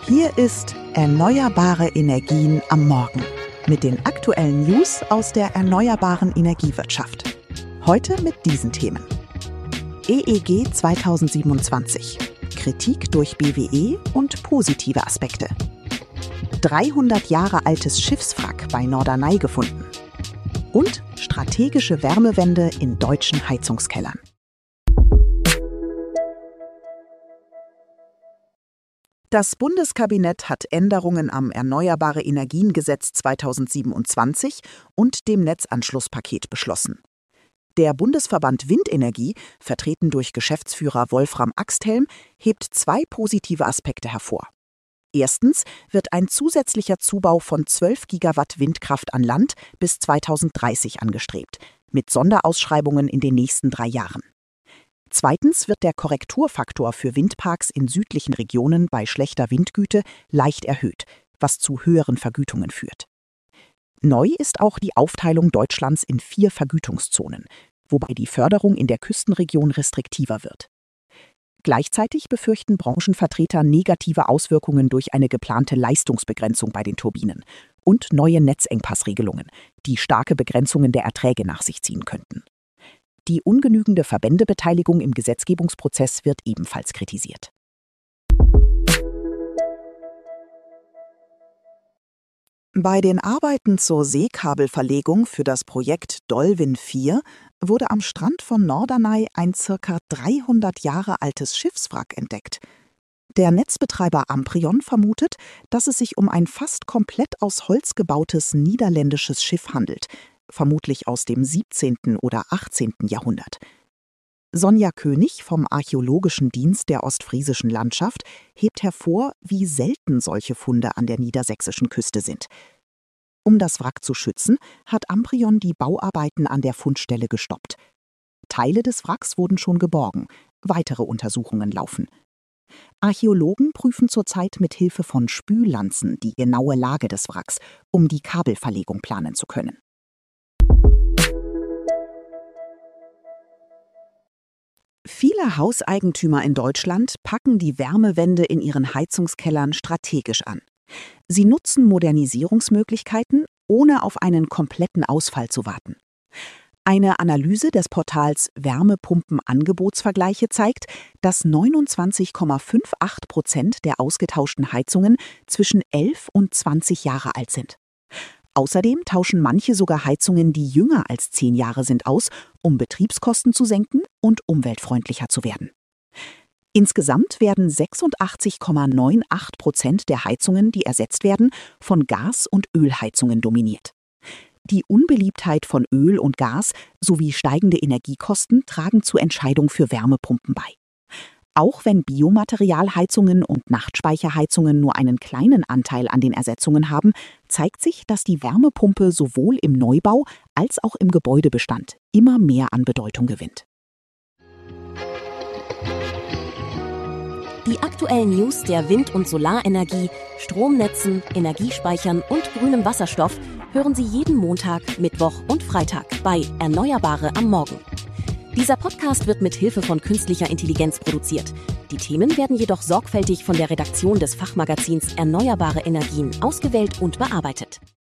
Hier ist Erneuerbare Energien am Morgen mit den aktuellen News aus der erneuerbaren Energiewirtschaft. Heute mit diesen Themen. EEG 2027. Kritik durch BWE und positive Aspekte. 300 Jahre altes Schiffswrack bei Norderney gefunden. Und strategische Wärmewende in deutschen Heizungskellern. Das Bundeskabinett hat Änderungen am Erneuerbare Energien-Gesetz 2027 und dem Netzanschlusspaket beschlossen. Der Bundesverband Windenergie, vertreten durch Geschäftsführer Wolfram Axthelm, hebt 2 positive Aspekte hervor. Erstens wird ein zusätzlicher Zubau von 12 Gigawatt Windkraft an Land bis 2030 angestrebt, mit Sonderausschreibungen in den nächsten 3 Jahren. Zweitens wird der Korrekturfaktor für Windparks in südlichen Regionen bei schlechter Windgüte leicht erhöht, was zu höheren Vergütungen führt. Neu ist auch die Aufteilung Deutschlands in 4 Vergütungszonen, wobei die Förderung in der Küstenregion restriktiver wird. Gleichzeitig befürchten Branchenvertreter negative Auswirkungen durch eine geplante Leistungsbegrenzung bei den Turbinen und neue Netzengpassregelungen, die starke Begrenzungen der Erträge nach sich ziehen könnten. Die ungenügende Verbändebeteiligung im Gesetzgebungsprozess wird ebenfalls kritisiert. Bei den Arbeiten zur Seekabelverlegung für das Projekt Dolwin 4 wurde am Strand von Norderney ein ca. 300 Jahre altes Schiffswrack entdeckt. Der Netzbetreiber Amprion vermutet, dass es sich um ein fast komplett aus Holz gebautes niederländisches Schiff handelt, vermutlich aus dem 17. oder 18. Jahrhundert. Sonja König vom Archäologischen Dienst der Ostfriesischen Landschaft hebt hervor, wie selten solche Funde an der niedersächsischen Küste sind. Um das Wrack zu schützen, hat Amprion die Bauarbeiten an der Fundstelle gestoppt. Teile des Wracks wurden schon geborgen, weitere Untersuchungen laufen. Archäologen prüfen zurzeit mit Hilfe von Spüllanzen die genaue Lage des Wracks, um die Kabelverlegung planen zu können. Viele Hauseigentümer in Deutschland packen die Wärmewende in ihren Heizungskellern strategisch an. Sie nutzen Modernisierungsmöglichkeiten, ohne auf einen kompletten Ausfall zu warten. Eine Analyse des Portals Wärmepumpenangebotsvergleiche zeigt, dass 29,58% der ausgetauschten Heizungen zwischen 11 und 20 Jahre alt sind. Außerdem tauschen manche sogar Heizungen, die jünger als 10 Jahre sind, aus, um Betriebskosten zu senken und umweltfreundlicher zu werden. Insgesamt werden 86,98% der Heizungen, die ersetzt werden, von Gas- und Ölheizungen dominiert. Die Unbeliebtheit von Öl und Gas sowie steigende Energiekosten tragen zur Entscheidung für Wärmepumpen bei. Auch wenn Biomaterialheizungen und Nachtspeicherheizungen nur einen kleinen Anteil an den Ersetzungen haben, zeigt sich, dass die Wärmepumpe sowohl im Neubau als auch im Gebäudebestand immer mehr an Bedeutung gewinnt. Die aktuellen News der Wind- und Solarenergie, Stromnetzen, Energiespeichern und grünem Wasserstoff hören Sie jeden Montag, Mittwoch und Freitag bei Erneuerbare am Morgen. Dieser Podcast wird mit Hilfe von künstlicher Intelligenz produziert. Die Themen werden jedoch sorgfältig von der Redaktion des Fachmagazins Erneuerbare Energien ausgewählt und bearbeitet.